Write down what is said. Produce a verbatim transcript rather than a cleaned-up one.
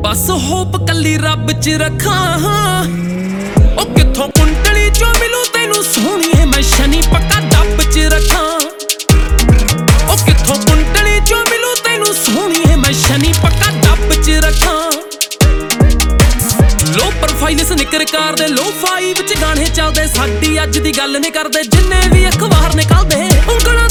बस होप कली रब च रखा ओ किथों कुंडली चो मिलू तैनू सोहणीए मैं शनि पक्का डब च रखा ओ किथों कुंडली चो मिलू तैनू सोहणीए मैं शनि पक्का डब च रखा लो प्रोफाइल स्निकर कार दे लो फाइव च गाने चलदे साडी अज दी गल नहीं करदे जिन्ने भी अखबार निकलदे ਉਂਗਲਾਂ